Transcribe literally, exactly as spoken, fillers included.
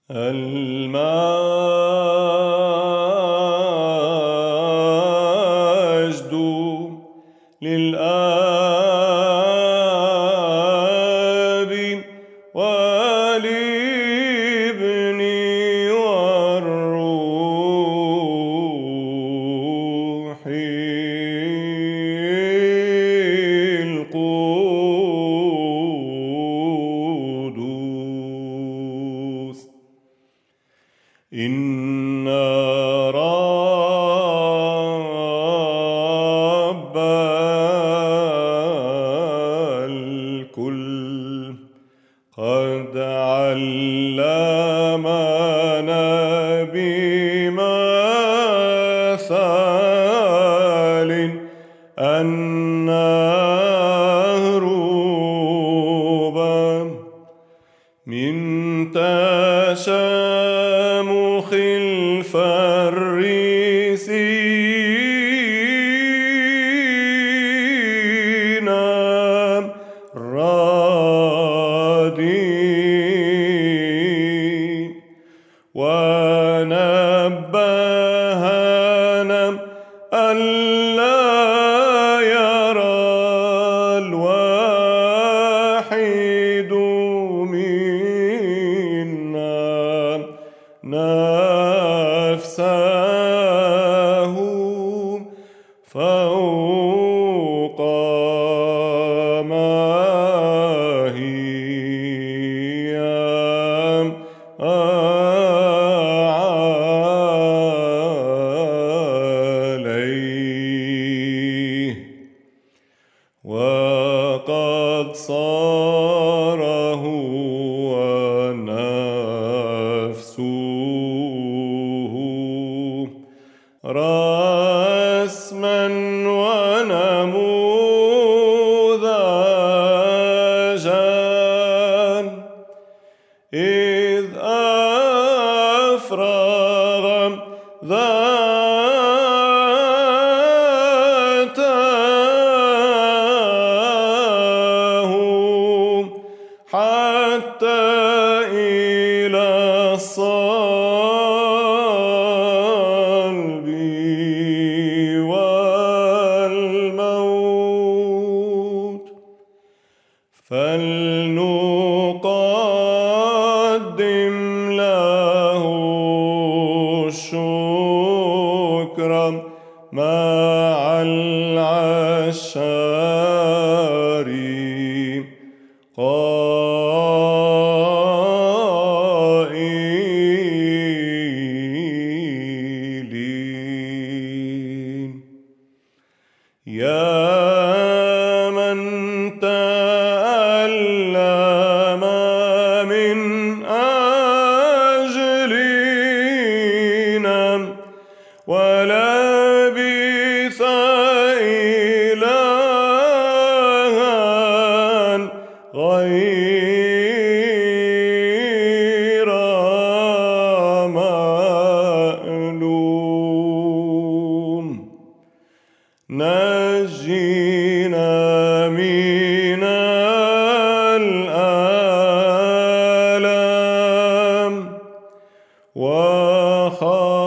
المجد للآب والابن والروح القدوس. إن رب الكل قد علمنا بمثال أن نهرب من تشامخ الفريسين الرادين، ونبهنا ألا يرى الواحد منا نفسه فوق ما هي عليه، وقد صار هو نفسه رسما ونموذجا، إذ أفرغ ذاته حتى إلى الصلب والموت، فلنقدم له الشكر مع العشار قائلين: يا من تألم من أجلنا ولبث إلها غير مألوم، نجينا من الآلام وخ